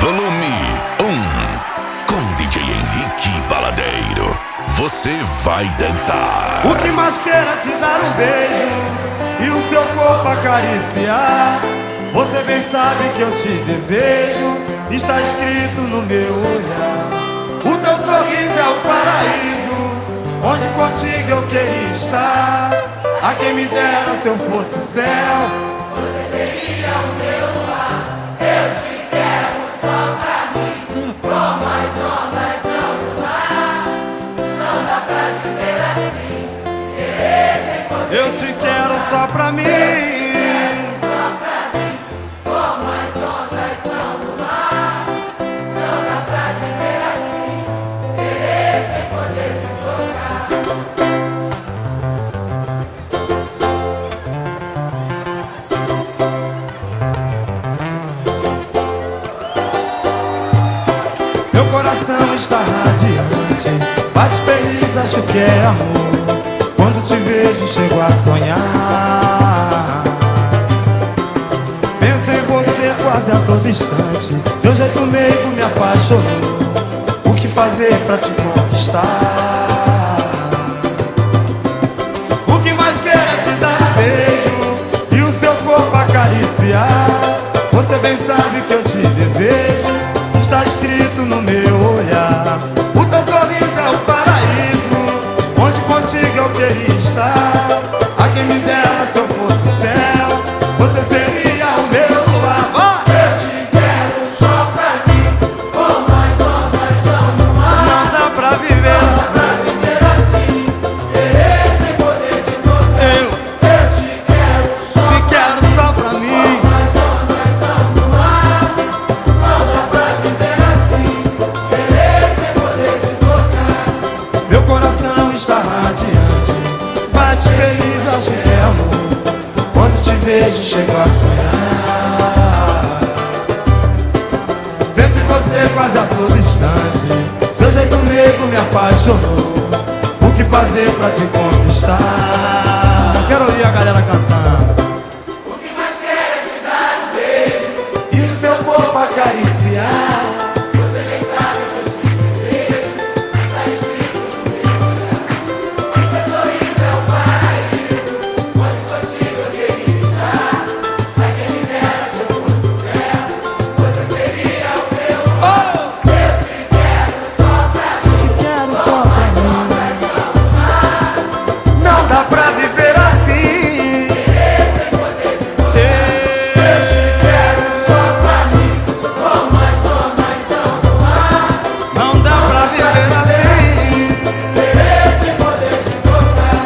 Volume 1 com DJ Henrique Baladeiro. Você vai dançar. O que mais quero é te dar um beijo e o seu corpo acariciar. Você bem sabe que eu te desejo, está escrito no meu olhar. O teu sorriso é o paraíso, onde contigo eu queria estar. A quem me dera se eu fosse o céu, você seria o meu luar. Eu te quero só pra mim, como as ondas são do mar. Não dá pra viver assim, querer sem poder. eu te quero só pra mim. Só pra mim, como as ondas são do mar. Não dá pra viver assim, querer sem poder te tocar. Meu coração está radiante, bate feliz, acho que é amor. Quando te vejo, chego a sonhar. Penso em você quase a todo instante. Seu jeito meigo me apaixonou. O que fazer pra te conquistar? O que mais quero é te dar um beijo e o seu corpo acariciar. Você bem sabe que eu te desejo, está escrito no meu olhar. O teu sorriso é o paraíso, onde contigo eu queria estar. A quem me dera se eu fosse o céu, você seria o meu luar. Eu te quero só pra mim, como as ondas são do mar. Não dá pra viver Pra viver assim, querer sem poder te tocar. Eu Eu te quero só te quero só pra mim. as ondas são do mar. Não dá pra viver assim, querer sem poder te tocar. Meu coração está radiante, bate feliz, acho que é amor. Quando te vejo, chego a sonhar. Penso em você quase a todo instante. Seu jeito meigo me apaixonou. O que fazer pra te conquistar? Quero ouvir a galera cantando. O que mais quero é te dar um beijo. E o seu corpo acariciar. Você bem sabe que eu te desejo, está escrito no meu olhar. O teu sorriso é o paraíso, onde contigo eu queria estar. A quem me dera se eu fosse o céu, você seria o meu luar. Eu te quero só pra mim, Te quero só pra mim. ondas são do mar. Não dá pra viver assim. Querer sem poder te tocar. Eu Eu te quero só pra mim, como as ondas são do mar. Não dá pra viver assim. Querer sem poder te tocar.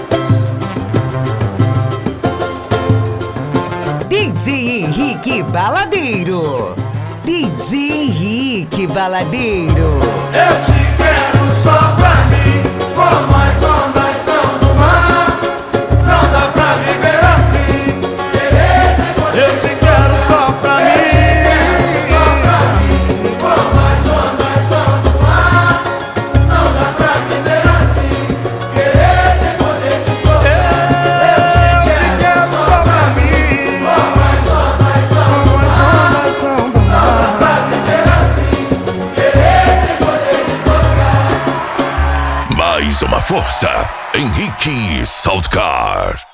DJ Henrique Baladeiro. DJ Henrique Baladeiro. Eu te quero só pra mim, como as ondas são do mar. Não dá pra viver assim. Querer sem poder Eu te quero só pra mim. só pra mim, como as ondas são do mar. Não dá pra viver assim, querer sem poder te tocar. Eu te quero só pra mim, Como as ondas são como as ondas são do mar. pra viver assim, querer sem poder te tocar. Mais uma força. Henrique Saltcar.